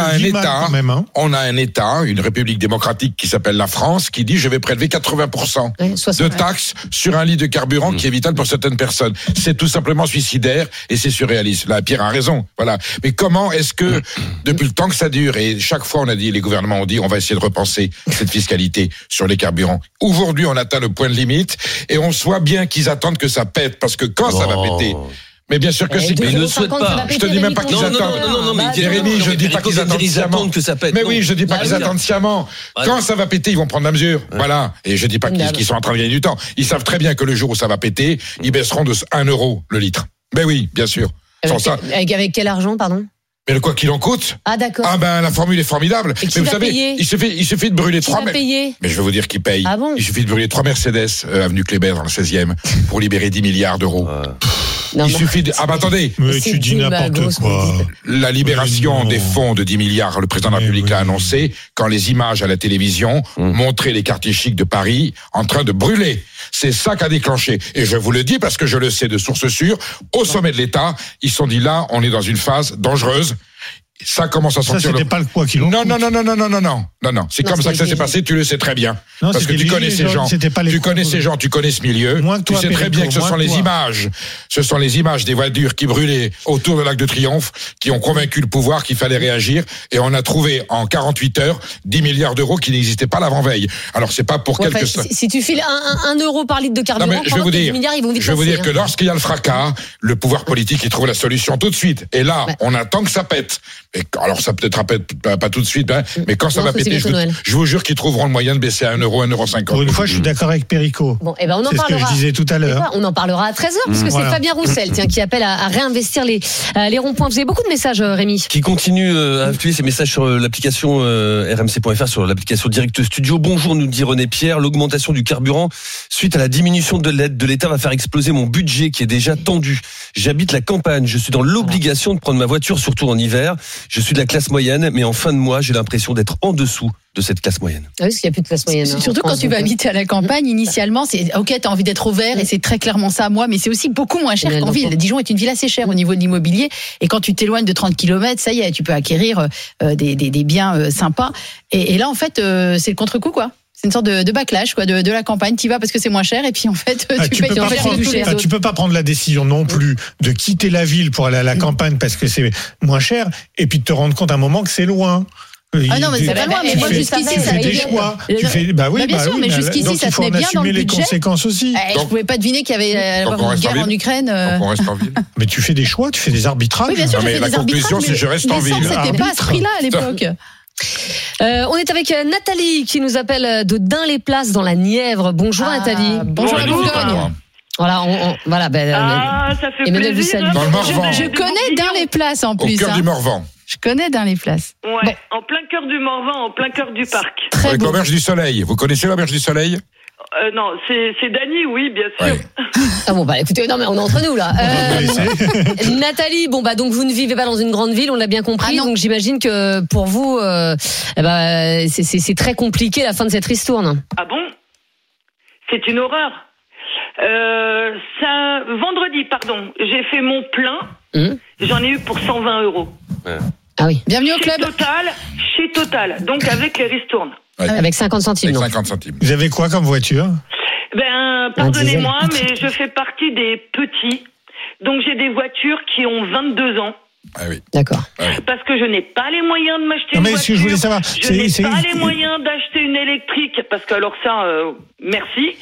a un État, une république démocratique qui s'appelle la France, qui dit je vais prélever 80% de taxes sur un litre de carburant qui est vital pour certaines personnes. C'est tout simplement suicidaire et c'est surréaliste. Là, Pierre a raison. Voilà. Mais comment est-ce que, depuis le temps que ça dure, et chaque fois on a dit, les gouvernements ont dit, on va essayer de repenser cette fiscalité sur les carburants. Aujourd'hui, on atteint le point de limite et on voit bien qu'ils attendent que ça pète, parce que quand ça va péter, mais bien sûr que c'est. Mais ils ne souhaitent pas. Je te dis même pas qu'ils attendent. Non, mais Jérémy, je dis pas qu'ils attendent sciemment. Que ça pète. Mais oui, je dis pas qu'ils attendent sciemment. Quand ça va péter, ils vont prendre la mesure. Voilà. Et je dis pas qu'ils sont en train de gagner du temps. Ils savent très bien que le jour où ça va péter, ils baisseront de 1 € le litre. Mais oui, bien sûr. Avec quel argent, pardon? Mais quoi qu'il en coûte. Ah, d'accord. Ah, ben, la formule est formidable. Mais vous savez, il suffit de brûler 3 Mais je vais vous dire qui paye. Ah bon? Il suffit de brûler 3 Mercedes, avenue Kléber, dans le 16e, pour libérer 10 milliards d'euros. Non, Il suffit de... Ah bah attendez. Mais tu dis n'importe quoi. La libération des fonds de 10 milliards, le président de la République l'a annoncé, quand les images à la télévision montraient les quartiers chics de Paris en train de brûler. C'est ça qui a déclenché. Et je vous le dis parce que je le sais de sources sûres, au sommet de l'État, ils se sont dit là, on est dans une phase dangereuse. Ça commence à sortir. Ça, c'était pas le quoi qu'il en coûte. Non. C'est comme ça que ça s'est passé. Tu le sais très bien. Non, parce que tu connais ces gens. Tu connais ces gens. Tu connais ce milieu. Tu sais très bien que ce sont les images. Ce sont les images des voitures qui brûlaient autour de l'Arc de Triomphe qui ont convaincu le pouvoir qu'il fallait réagir. Et on a trouvé en 48 heures 10 milliards d'euros qui n'existaient pas l'avant-veille. Alors c'est pas pour quelques. Si tu files 1 euro par litre de carburant, je vais vous dire, milliards, ils vont vite je vais vous dire que lorsqu'il y a le fracas, le pouvoir politique il trouve la solution tout de suite. Et là, on attend que ça pète. Et alors ça peut-être pas tout de suite, mais quand ça va péter, je vous jure qu'ils trouveront le moyen de baisser à 1 euro, 1,50 €. Pour une fois, je suis d'accord avec Perico. Bon, on en c'est parlera. Ce que je disais tout à l'heure. On en parlera à 13h, parce que c'est Fabien Roussel qui appelle à réinvestir les ronds-points. Vous avez beaucoup de messages, Rémi. Qui continue à affluer ces messages sur l'application rmc.fr, sur l'application Direct Studio. Bonjour, nous dit René Pierre. L'augmentation du carburant suite à la diminution de l'aide de l'État va faire exploser mon budget qui est déjà tendu. J'habite la campagne, je suis dans l'obligation de prendre ma voiture, surtout en hiver. Je suis de la classe moyenne, mais en fin de mois, j'ai l'impression d'être en dessous de cette classe moyenne. Ah oui, parce qu'il n'y a plus de classe moyenne. Surtout quand tu vas habiter à la campagne, initialement, c'est ok, t'as envie d'être au vert et c'est très clairement ça, moi, mais c'est aussi beaucoup moins cher qu'en ville. Dijon est une ville assez chère au niveau de l'immobilier et quand tu t'éloignes de 30 km, ça y est, tu peux acquérir des biens sympas. Et là, en fait, c'est le contre-coup, quoi. C'est une sorte de backlash, quoi, de la campagne. T'y vas parce que c'est moins cher et puis en fait, tu peux pas prendre la décision non plus de quitter la ville pour aller à la campagne parce que c'est moins cher et puis de te rendre compte à un moment que c'est loin. Ah non, mais c'est pas loin, mais moi jusqu'ici, ça fait des choix. Bien sûr, mais jusqu'ici, ça tenait bien dans le budget. Les conséquences aussi. Je pouvais pas deviner qu'il y avait une guerre en Ukraine. On reste en ville. Mais tu fais des choix, tu fais des arbitrages. Oui, bien sûr, mais la conclusion, c'est je reste en ville. C'était pas à ce prix-là à l'époque. On est avec Nathalie qui nous appelle de Dun-les-Places dans la Nièvre. Bonjour Nathalie. Bonjour la Bourgogne. Voilà, ça fait Emmanuel plaisir. Dans le Morvan. Je connais Dun-les-Places en plus. Au cœur du Morvan. Je connais Dun-les-Places. Ouais, en plein cœur du Morvan, en plein cœur du parc. Très beau. L'auberge du Soleil. Vous connaissez l'auberge du Soleil ? Non, c'est Dany, oui, bien sûr. Ouais. Ah bon, écoutez, non mais on est entre nous là. Nathalie, donc vous ne vivez pas dans une grande ville, on l'a bien compris. Donc j'imagine que pour vous, c'est très compliqué la fin de cette ristourne. Ah bon ? C'est une horreur. Vendredi, j'ai fait mon plein. J'en ai eu pour 120 €. Ah oui. Bienvenue au club. Chez Total, donc avec les ristournes. Ouais. Avec 50 centimes. Avec 50 centimes. Vous avez quoi comme voiture ? Pardonnez-moi, mais je fais partie des petits. Donc j'ai des voitures qui ont 22 ans. Ah oui. D'accord. Parce que je n'ai pas les moyens de m'acheter une voiture. Ce que je voulais savoir, je n'ai pas les moyens d'acheter une électrique, parce que alors ça, merci.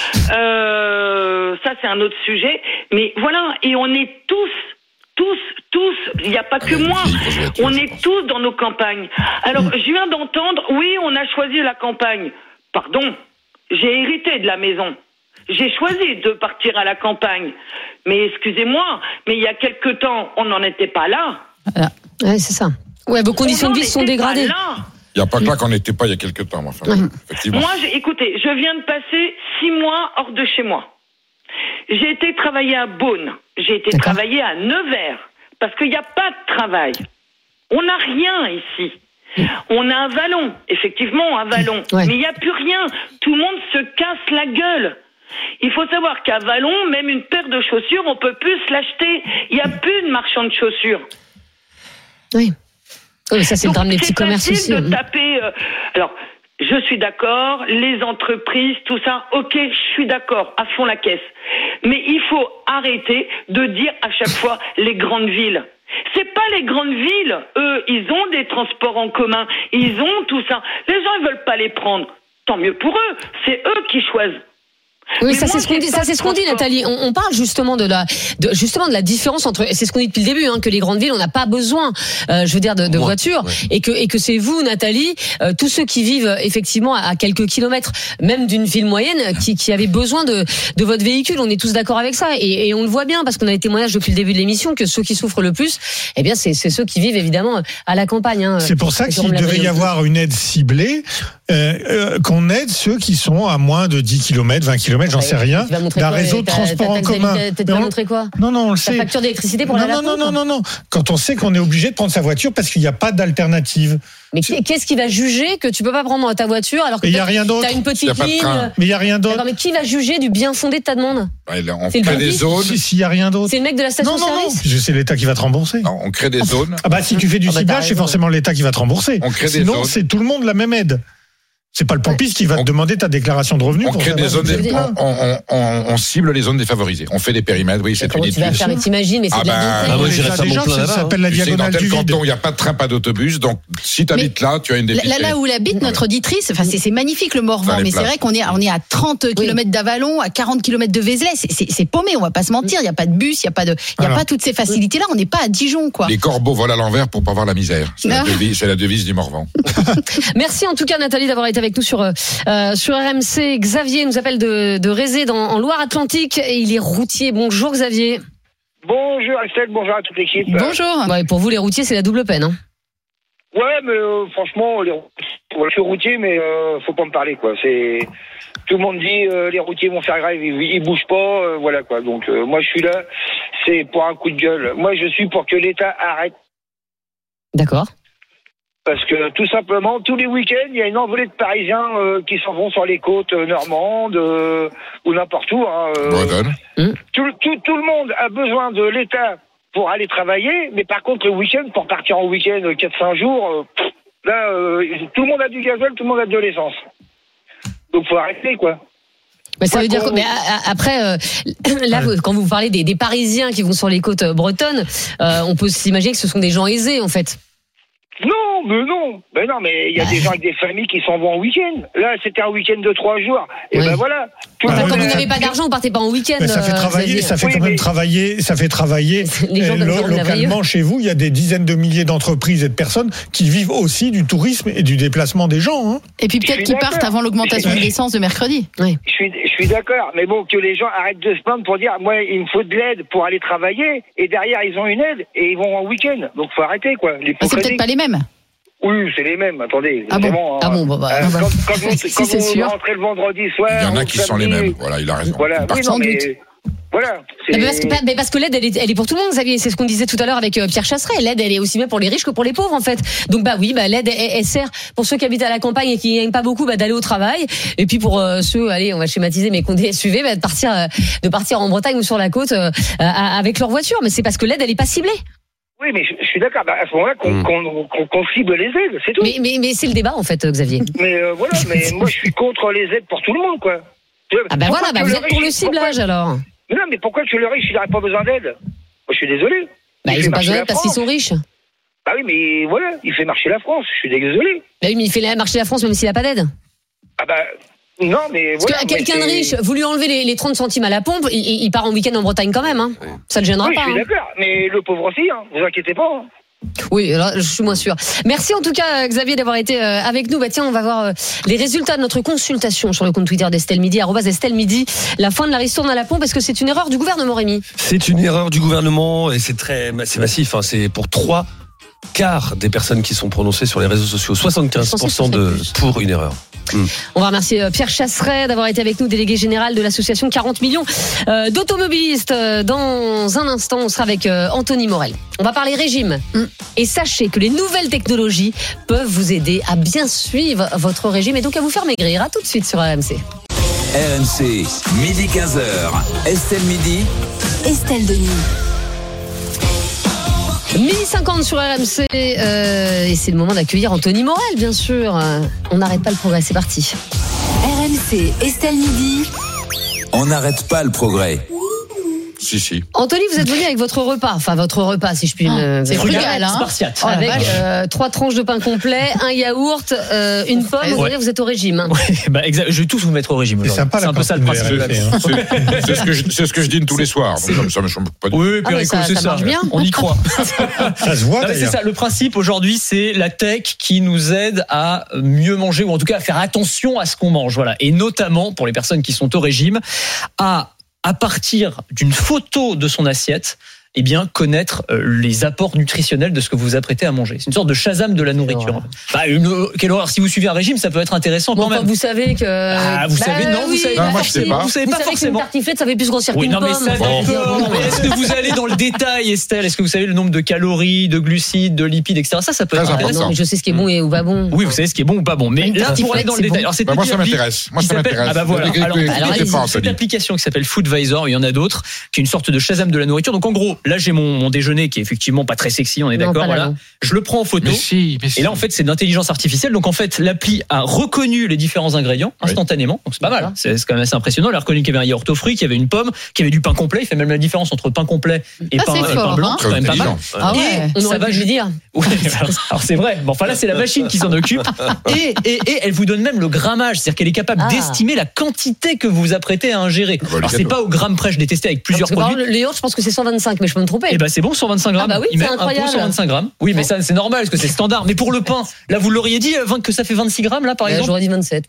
Ça c'est un autre sujet. Mais voilà, et on est tous, il n'y a pas que moi, on est tous dans nos campagnes. Alors je viens d'entendre, oui, on a choisi la campagne. Pardon, j'ai hérité de la maison. J'ai choisi de partir à la campagne. Mais excusez-moi, mais il y a quelque temps, on n'en était pas là. Ouais, c'est ça. Ouais, vos conditions de vie sont dégradées. Il n'y a pas que là qu'on n'était pas il y a quelque temps. Enfin, effectivement. Moi, écoutez, je viens de passer 6 mois hors de chez moi. J'ai été travailler à Beaune. J'ai été travailler à Nevers. Parce qu'il n'y a pas de travail. On n'a rien ici. On a un vallon. Effectivement, un vallon. Mais il n'y a plus rien. Tout le monde se casse la gueule. Il faut savoir qu'à Vallon, même une paire de chaussures, on peut plus se l'acheter. Il n'y a plus de marchand de chaussures. Oui. Oui, ça c'est le drame des petits commerces aussi. C'est facile de taper. Alors, je suis d'accord, les entreprises, tout ça, ok, je suis d'accord, à fond la caisse. Mais il faut arrêter de dire à chaque fois les grandes villes. C'est pas les grandes villes, eux, ils ont des transports en commun, ils ont tout ça. Les gens, ils veulent pas les prendre. Tant mieux pour eux, c'est eux qui choisissent. Oui, ça c'est ce qu'on dit, Nathalie. On parle justement de la différence entre, c'est ce qu'on dit depuis le début, que les grandes villes, on n'a pas besoin, de voitures, et que c'est vous, Nathalie, tous ceux qui vivent effectivement à quelques kilomètres, même d'une ville moyenne, qui avaient besoin de votre véhicule. On est tous d'accord avec ça, et on le voit bien parce qu'on a des témoignages depuis le début de l'émission que ceux qui souffrent le plus, c'est ceux qui vivent évidemment à la campagne. C'est pour ça qu'il devait y avoir une aide ciblée, qu'on aide ceux qui sont à moins de 10 km, 20 km km, j'en sais rien, d'un réseau de transport en commun. Tu vas montrer quoi? Non, on le sait. La facture d'électricité pour la pompe? Non. Quand on sait qu'on est obligé de prendre sa voiture parce qu'il n'y a pas d'alternative. Mais qu'est-ce qui va juger que tu peux pas prendre ta voiture alors que il y a rien d'autre. T'as une petite ligne. Mais il y a rien d'autre. Mais qui va juger du bien fondé de ta demande? On crée des zones. S'il y a rien d'autre. C'est le mec de la station-service. Non. C'est l'État qui va te rembourser. Non, on crée des zones. Ah bah si tu fais du ciblage, c'est forcément l'État qui va te rembourser. On crée des Sinon, zones. c'est tout le monde la même aide. C'est pas le pompiste qui va te demander ta déclaration de revenus. On crée des zones, on cible les zones défavorisées. On fait des périmètres, oui, c'est une étude. Tu vas faire, mais t'imagines, mais c'est bien moi, j'irais faire mon plein là-bas. Ça s'appelle la diagonale du vide. Dans tel canton, il n'y a pas de train, pas d'autobus, donc si tu habites là, tu as une déficit. Là où habite notre auditrice, enfin c'est magnifique le Morvan, mais c'est vrai qu'on est à 30 km d'Avalon, à 40 km de Vézelay, c'est paumé, on va pas se mentir, il y a pas de bus, il y a pas toutes ces facilités là, on n'est pas à Dijon quoi. Les corbeaux volent à l'envers pour pas voir la misère. C'est la devise du Morvan. Merci en tout cas Nathalie d'avoir été avec nous sur RMC. Xavier nous appelle de Rézé en Loire-Atlantique et il est routier. Bonjour Xavier. Bonjour Estelle, bonjour à toute l'équipe. Bonjour. Ouais, pour vous les routiers c'est la double peine. Hein. Ouais, mais franchement, je suis routier, mais faut pas me parler quoi. Tout le monde dit les routiers vont faire grève, ils bougent pas, voilà quoi. Donc moi je suis là, c'est pour un coup de gueule. Moi je suis pour que l'État arrête. D'accord. Parce que tout simplement, tous les week-ends, il y a une envolée de Parisiens qui s'en vont sur les côtes normandes ou n'importe où. Tout le monde a besoin de l'État pour aller travailler, mais par contre le week-end, pour partir en week-end 4-5 jours, tout le monde a du gasoil, tout le monde a de l'essence. Donc faut arrêter quoi. Mais ça veut dire que, mais après, là, quand vous parlez des Parisiens qui vont sur les côtes bretonnes, on peut s'imaginer que ce sont des gens aisés en fait. Non, mais il y a des gens avec des familles qui s'en vont en week-end. Là, c'était un week-end de 3 jours. Et ben voilà. Quand vous n'avez pas d'argent, vous partez pas en week-end. Ça fait travailler, ça fait travailler localement chez vous. Il y a des dizaines de milliers d'entreprises et de personnes qui vivent aussi du tourisme et du déplacement des gens. Hein. Et puis peut-être qu'ils partent avant l'augmentation de l'essence de mercredi. Oui. Je suis d'accord, mais bon, que les gens arrêtent de se plaindre pour dire, moi, il me faut de l'aide pour aller travailler, et derrière, ils ont une aide, et ils vont en week-end. Donc, faut arrêter, quoi. C'est peut-être pas les mêmes. Oui, c'est les mêmes, attendez. Quand vous rentrez le vendredi soir. Il y en a qui sont les mêmes, voilà, il a raison. Voilà, voilà. Mais parce que l'aide, elle est pour tout le monde, Xavier. C'est ce qu'on disait tout à l'heure avec Pierre Chasseret. L'aide, elle est aussi bien pour les riches que pour les pauvres, en fait. Donc, l'aide, elle sert pour ceux qui habitent à la campagne et qui n'aiment pas beaucoup, d'aller au travail. Et puis pour ceux, allez, on va schématiser, mais qui ont des SUV, de partir en Bretagne ou sur la côte avec leur voiture. Mais c'est parce que l'aide, elle est pas ciblée. Oui, mais je suis d'accord. À ce moment-là, qu'on cible les aides, c'est tout. Mais c'est le débat, en fait, Xavier. Mais voilà, mais moi, je suis contre les aides pour tout le monde, quoi. Vous êtes pour le ciblage, alors. Non, mais pourquoi que le riche, il n'aurait pas besoin d'aide? Moi, je suis désolé. Ils n'ont pas besoin d'aide parce qu'ils sont riches. Bah oui, mais voilà, il fait marcher la France. Je suis désolé. Bah oui, mais il fait marcher la France même s'il n'a pas d'aide. Ah bah... Non, mais voilà. Parce que quelqu'un de riche, vous lui enlevez les 30 centimes à la pompe, il part en week-end en Bretagne quand même. Hein. Ça ne le gênera pas. Oui, je suis d'accord. Mais le pauvre aussi, vous inquiétez pas. Hein. Oui, alors, je suis moins sûr. Merci en tout cas, Xavier, d'avoir été avec nous. Tiens, on va voir les résultats de notre consultation sur le compte Twitter d'Estelle Midi, @Estelle Midi. La fin de la ristourne à la pompe, est-ce que c'est une erreur du gouvernement, Rémi? C'est une erreur du gouvernement et c'est massif. Hein. C'est pour 3/4 des personnes qui sont prononcées sur les réseaux sociaux. 75% pour une erreur. On va remercier Pierre Chasseret d'avoir été avec nous, délégué général de l'association 40 millions d'automobilistes. Dans un instant, on sera avec Anthony Morel. On va parler régime. Et sachez que les nouvelles technologies peuvent vous aider à bien suivre votre régime et donc à vous faire maigrir. À tout de suite sur RMC. RMC, midi 15h. Estelle Midi. Estelle Denis. 1050 sur RMC et c'est le moment d'accueillir Anthony Morel, bien sûr. On n'arrête pas le progrès, c'est parti. RMC, Estelle Midi. On n'arrête pas le progrès. Si. Anthony, vous êtes venu avec votre repas, si je puis me... C'est frugal, hein. Spartiate. Avec 3 tranches de pain complet, un yaourt, une pomme. Ouais. Vous êtes au régime. Ouais, je vais tous vous mettre au régime. C'est sympa, c'est un peu ça le principe. C'est ce que je dîne tous les soirs. Ça me change pas. Oui, Perico, c'est ça. Marche bien. On y croit. Ça se voit, d'ailleurs. C'est ça. Le principe aujourd'hui, c'est la tech qui nous aide à mieux manger ou en tout cas à faire attention à ce qu'on mange. Voilà. Et notamment pour les personnes qui sont au régime, à partir d'une photo de son assiette, eh bien connaître les apports nutritionnels de ce que vous vous apprêtez à manger. C'est une sorte de Shazam de la nourriture. Quelle horreur. Si vous suivez un régime, ça peut être intéressant quand même. Vous savez que vous savez vous savez non, moi, je sais pas. Vous savez pas forcément. Une tartiflette, ça fait plus grossir qu'une non, mais pomme. ça, d'accord. Mais est-ce que vous allez dans le détail, Estelle? Est-ce que vous savez le nombre de calories, de glucides, de lipides, etc. Ça peut être intéressant. Non, mais je sais ce qui est bon et ou pas bon. Oui, vous savez ce qui est bon ou pas bon. Mais là, pour aller dans le détail. Alors, c'est moi, ça m'intéresse. Ah bah voilà. Alors, cette application qui s'appelle Foodvisor, il y en a d'autres, qui est une sorte de Shazam de la nourriture. Donc, en gros, là, j'ai mon déjeuner qui est effectivement pas très sexy, on est d'accord. Voilà. Je le prends en photo. Et là, en fait, c'est de l'intelligence artificielle. Donc, en fait, l'appli a reconnu les différents ingrédients instantanément. Donc, c'est pas mal. C'est quand même assez impressionnant. Elle a reconnu qu'il y avait un yaourt aux fruits, qu'il y avait une pomme, qu'il y avait du pain complet. Il fait même la différence entre pain complet et pain blanc. C'est quand même pas mal. Et ça va, je vais dire. Alors, c'est vrai. Bon, enfin, là, c'est la machine qui s'en occupe. Et elle vous donne même le grammage. C'est-à-dire qu'elle est capable d'estimer la quantité que vous vous apprêtez à ingérer. Alors, c'est pas au gramme près. Je l'ai testé avec plusieurs produits. Les yaourts, je pense que c'est 125, mais je peux me tromper. Eh ben, c'est bon, 125 grammes. Ah bah oui, il met c'est incroyable. Un pot 125 grammes. Oui, mais ça, c'est normal, parce que c'est standard. Mais pour le pain, là, vous l'auriez dit, que ça fait 26 grammes, là, par exemple? J'aurais dit 27.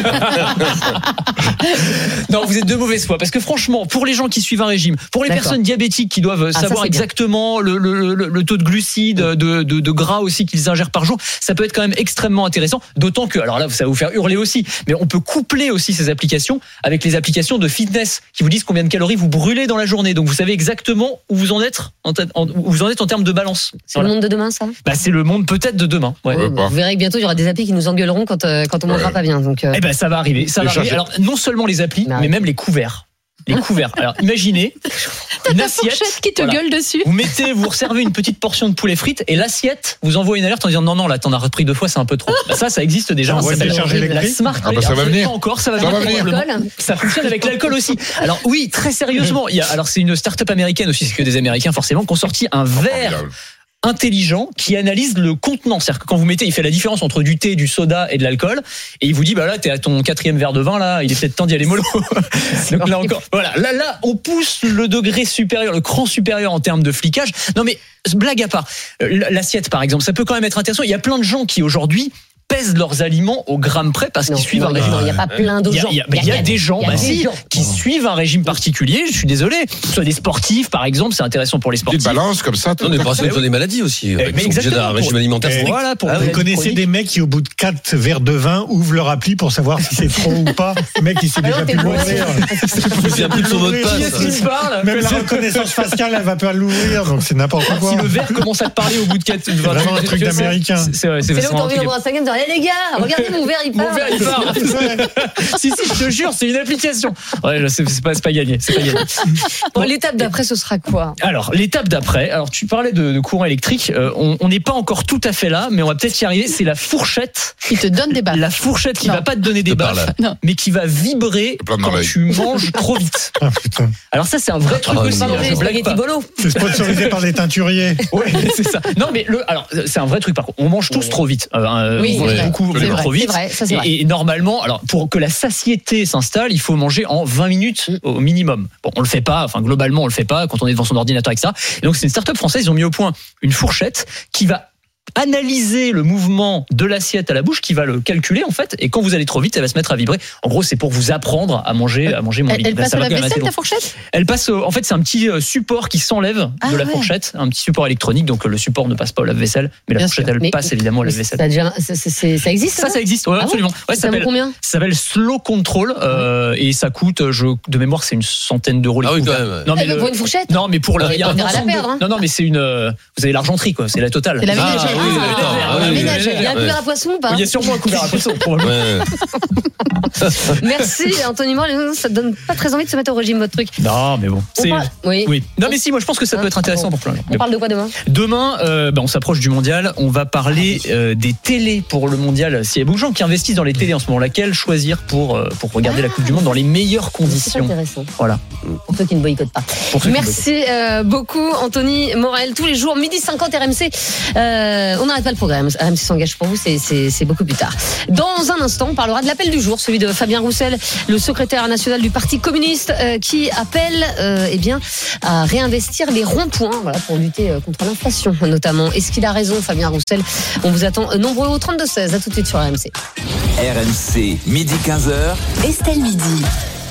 Non, vous êtes de mauvaise foi. Parce que franchement, pour les gens qui suivent un régime, pour les personnes diabétiques qui doivent savoir exactement le taux de glucides, de gras aussi qu'ils ingèrent par jour, ça peut être quand même extrêmement intéressant. D'autant que, alors là, ça va vous faire hurler aussi, mais on peut coupler aussi ces applications avec les applications de fitness qui vous disent combien de calories vous brûlez dans la journée. Donc vous savez exactement où vous en êtes en termes de balance. C'est le monde de demain, ça? C'est le monde peut-être de demain. Ouais. Vous verrez que bientôt il y aura des applis qui nous engueuleront quand on mangera pas bien. Donc Eh ben ça va arriver. Alors non seulement les applis, mais même les couverts. Les couverts. Alors, imaginez une assiette qui te gueule dessus. Vous resservez une petite portion de poulet frites et l'assiette vous envoie une alerte en disant non, là, t'en as repris 2 fois, c'est un peu trop. Ça existe déjà. Ça la Smart. Ça va venir. Pas encore, ça va venir. Ça fonctionne avec l'alcool aussi. Alors, oui, très sérieusement. C'est une start-up américaine aussi, c'est que des Américains, forcément, qui ont sorti un verre intelligent qui analyse le contenant. C'est-à-dire que quand vous mettez, il fait la différence entre du thé, du soda et de l'alcool, et il vous dit, là, t'es à ton 4e verre de vin, là, il est peut-être temps d'y aller mollo. Donc là encore, voilà. Là, on pousse le degré supérieur, le cran supérieur en termes de flicage. Non, mais, blague à part, l'assiette, par exemple, ça peut quand même être intéressant. Il y a plein de gens qui, aujourd'hui, pèsent leurs aliments au gramme près parce qu'ils suivent un régime. Il n'y a pas plein d'autres gens. Il y a des gens qui suivent un régime particulier. Je suis désolé. Soit des sportifs, par exemple, c'est intéressant pour les sportifs. Petite balance comme ça. On est pas sur des maladies aussi. Mais exactement. Un régime alimentaire. Vous connaissez des mecs qui, au bout de 4 verres de vin, ouvrent leur appli pour savoir si c'est trop ou pas. Le mec, il s'est déjà pu l'ouvrir. Il plus de son mot de passe. Même la reconnaissance faciale, elle va pas l'ouvrir. Donc c'est n'importe quoi. Si le verre commence à te parler au bout de 4 c'est vraiment un truc d'américain. C'est là où t'as envie d'avoir un 5e de les gars, regardez mon verre, il part. Si, je te jure, c'est une application. Ouais, c'est pas gagné. Bon, l'étape d'après, ce sera quoi? Alors, l'étape d'après, tu parlais de courant électrique. On n'est pas encore tout à fait là, mais on va peut-être y arriver. C'est la fourchette qui te donne des baffes. La fourchette qui va pas te donner des baffes, mais qui va vibrer quand tu manges trop vite. Alors ça, c'est un vrai truc aussi. C'est sponsorisé par les teinturiers. Ouais, c'est ça. Non, mais c'est un vrai truc. Par contre, on mange tous trop vite. Oui, beaucoup trop vite. Et normalement, pour que la satiété s'installe, il faut manger en 20 minutes au minimum. Bon, on le fait pas. Enfin, globalement, on le fait pas quand on est devant son ordinateur avec ça. Et donc, c'est une start-up française. Ils ont mis au point une fourchette qui va analyser le mouvement de l'assiette à la bouche, qui va le calculer en fait, et quand vous allez trop vite, elle va se mettre à vibrer. En gros, c'est pour vous apprendre à manger moins vite. Elle passe à la vaisselle, ta fourchette? Elle passe, en fait, c'est un petit support qui s'enlève de la fourchette, un petit support électronique, donc le support ne passe pas au lave-vaisselle, mais la fourchette, elle passe évidemment au lave-vaisselle. Ça existe? Ça existe, ouais, absolument. Ouais, ça vaut combien? Ça s'appelle Slow Control, et ça coûte, de mémoire, c'est une centaine d'euros. Ah oui, quand même. Non, mais pour une fourchette? Non, mais pour il y a un à la perdre. Non, mais c'est vous avez l'argenterie, quoi, c'est la totale. C'est la ménagère. Il y a un couvert à poisson ou pas? Il y a sûrement un couvert à poisson. Merci Anthony Moore. Ça te donne pas très envie de se mettre au régime, votre truc? Non, mais bon. Oui. Non, mais si, moi je pense que ça peut être intéressant pour plein de gens. On parle de quoi demain? Demain, on s'approche du mondial. On va parler des télés pour le mondial. S'il y a beaucoup de gens qui investissent dans les télés en ce moment, laquelle choisir pour regarder la Coupe du Monde dans les meilleures conditions? C'est intéressant. Voilà. Pour ceux qui ne boycottent pas. Merci beaucoup Anthony Morel. Tous les jours, 12h50 RMC. On n'arrête pas le programme. RMC s'engage pour vous, c'est beaucoup plus tard. Dans un instant, on parlera de l'appel du jour, celui de Fabien Roussel, le secrétaire national du Parti communiste, qui appelle à réinvestir les ronds-points pour lutter contre l'inflation notamment. Est-ce qu'il a raison, Fabien Roussel? On vous attend nombreux au 32-16. À tout de suite sur RMC. RMC, midi 15h. Estelle Midi.